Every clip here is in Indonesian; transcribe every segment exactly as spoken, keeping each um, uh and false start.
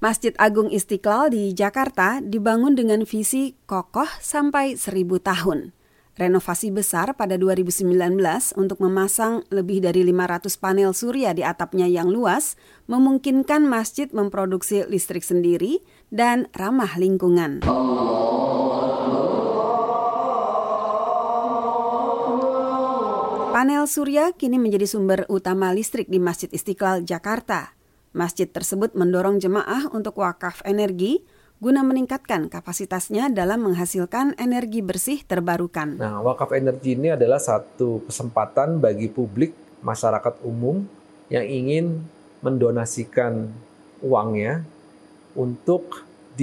Masjid Agung Istiqlal di Jakarta dibangun dengan visi kokoh sampai seribu tahun. Renovasi besar pada dua ribu sembilan belas untuk memasang lebih dari lima ratus panel surya di atapnya yang luas memungkinkan masjid memproduksi listrik sendiri dan ramah lingkungan. Panel surya kini menjadi sumber utama listrik di Masjid Istiqlal, Jakarta. Masjid tersebut mendorong jemaah untuk wakaf energi guna meningkatkan kapasitasnya dalam menghasilkan energi bersih terbarukan. Nah, wakaf energi ini adalah satu kesempatan bagi publik, masyarakat umum yang ingin mendonasikan uangnya untuk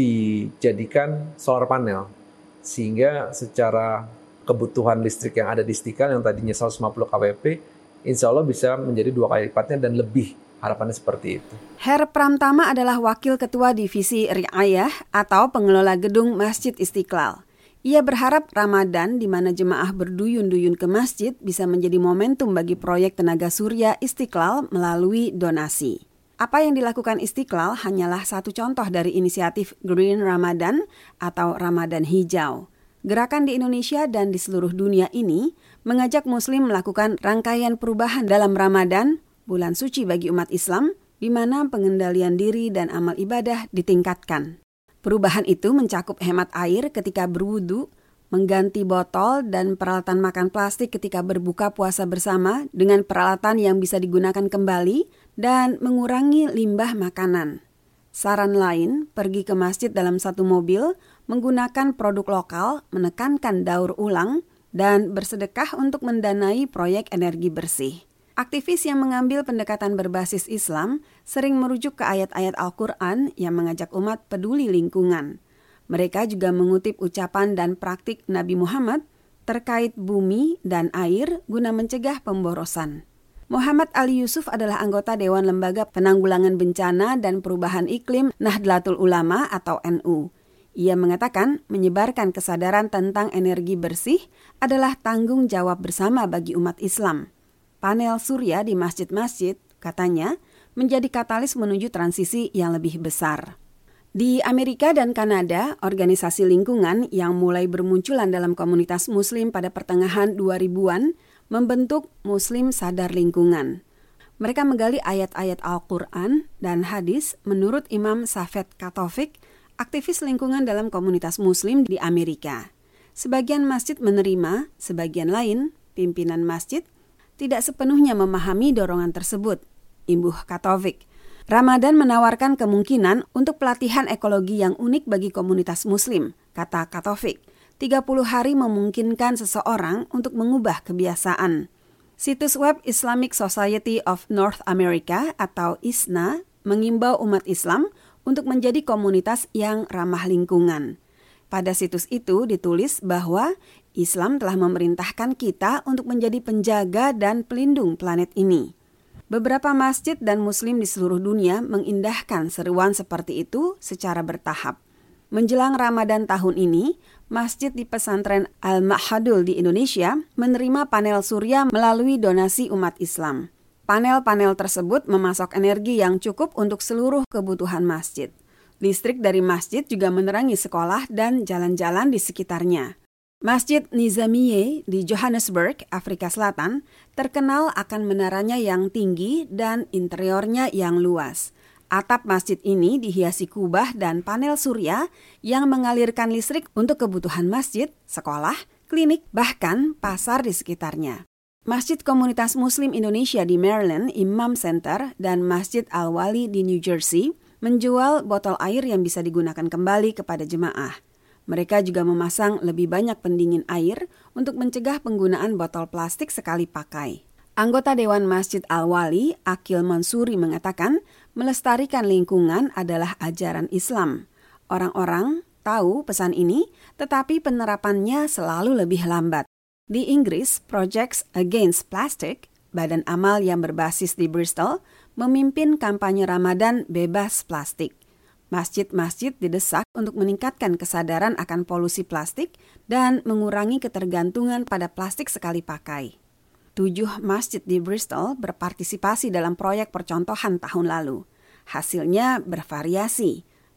dijadikan solar panel. Sehingga secara kebutuhan listrik yang ada di Istiqlal yang tadinya seratus lima puluh kilowatt, insya Allah bisa menjadi dua kali lipatnya dan lebih. Harapannya seperti itu. Her Pramtama adalah Wakil Ketua Divisi Riayah atau pengelola gedung Masjid Istiqlal. Ia berharap Ramadan di mana jemaah berduyun-duyun ke masjid bisa menjadi momentum bagi proyek tenaga surya Istiqlal melalui donasi. Apa yang dilakukan Istiqlal hanyalah satu contoh dari inisiatif Green Ramadan atau Ramadan Hijau. Gerakan di Indonesia dan di seluruh dunia ini mengajak Muslim melakukan rangkaian perubahan dalam Ramadan, bulan suci bagi umat Islam, di mana pengendalian diri dan amal ibadah ditingkatkan. Perubahan itu mencakup hemat air ketika berwudu, mengganti botol dan peralatan makan plastik ketika berbuka puasa bersama dengan peralatan yang bisa digunakan kembali, dan mengurangi limbah makanan. Saran lain, pergi ke masjid dalam satu mobil, menggunakan produk lokal, menekankan daur ulang, dan bersedekah untuk mendanai proyek energi bersih. Aktivis yang mengambil pendekatan berbasis Islam sering merujuk ke ayat-ayat Al-Quran yang mengajak umat peduli lingkungan. Mereka juga mengutip ucapan dan praktik Nabi Muhammad terkait bumi dan air guna mencegah pemborosan. Muhammad Ali Yusuf adalah anggota Dewan Lembaga Penanggulangan Bencana dan Perubahan Iklim Nahdlatul Ulama atau N U. Ia mengatakan menyebarkan kesadaran tentang energi bersih adalah tanggung jawab bersama bagi umat Islam. Panel surya di masjid-masjid, katanya, menjadi katalis menuju transisi yang lebih besar. Di Amerika dan Kanada, organisasi lingkungan yang mulai bermunculan dalam komunitas Muslim pada pertengahan dua ribuan membentuk Muslim Sadar Lingkungan. Mereka menggali ayat-ayat Al-Quran dan hadis menurut Imam Safed Katovic, aktivis lingkungan dalam komunitas Muslim di Amerika. Sebagian masjid menerima, sebagian lain, pimpinan masjid, tidak sepenuhnya memahami dorongan tersebut, imbuh Katovic. Ramadan menawarkan kemungkinan untuk pelatihan ekologi yang unik bagi komunitas Muslim, kata Katovic. tiga puluh hari memungkinkan seseorang untuk mengubah kebiasaan. Situs web Islamic Society of North America atau I S N A mengimbau umat Islam untuk menjadi komunitas yang ramah lingkungan. Pada situs itu ditulis bahwa Islam telah memerintahkan kita untuk menjadi penjaga dan pelindung planet ini. Beberapa masjid dan Muslim di seluruh dunia mengindahkan seruan seperti itu secara bertahap. Menjelang Ramadan tahun ini, masjid di pesantren Al-Ma'hadul di Indonesia menerima panel surya melalui donasi umat Islam. Panel-panel tersebut memasok energi yang cukup untuk seluruh kebutuhan masjid. Listrik dari masjid juga menerangi sekolah dan jalan-jalan di sekitarnya. Masjid Nizamiye di Johannesburg, Afrika Selatan, terkenal akan menaranya yang tinggi dan interiornya yang luas. Atap masjid ini dihiasi kubah dan panel surya yang mengalirkan listrik untuk kebutuhan masjid, sekolah, klinik, bahkan pasar di sekitarnya. Masjid Komunitas Muslim Indonesia di Maryland, Imam Center, dan Masjid Al-Wali di New Jersey menjual botol air yang bisa digunakan kembali kepada jemaah. Mereka juga memasang lebih banyak pendingin air untuk mencegah penggunaan botol plastik sekali pakai. Anggota Dewan Masjid Al-Wali, Akil Mansuri, mengatakan melestarikan lingkungan adalah ajaran Islam. Orang-orang tahu pesan ini, tetapi penerapannya selalu lebih lambat. Di Inggris, Projects Against Plastic, badan amal yang berbasis di Bristol, memimpin kampanye Ramadan bebas plastik. Masjid-masjid didesak untuk meningkatkan kesadaran akan polusi plastik dan mengurangi ketergantungan pada plastik sekali pakai. Tujuh masjid di Bristol berpartisipasi dalam proyek percontohan tahun lalu. Hasilnya bervariasi.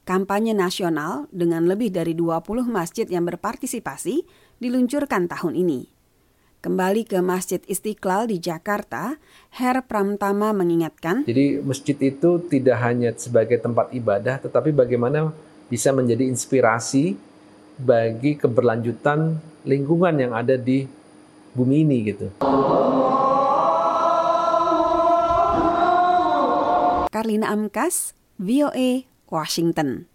Kampanye nasional dengan lebih dari dua puluh masjid yang berpartisipasi diluncurkan tahun ini. Kembali ke Masjid Istiqlal di Jakarta, Her Pramtama mengingatkan, jadi masjid itu tidak hanya sebagai tempat ibadah, tetapi bagaimana bisa menjadi inspirasi bagi keberlanjutan lingkungan yang ada di bumi ini gitu. Karlina Amkas, V O A, Washington.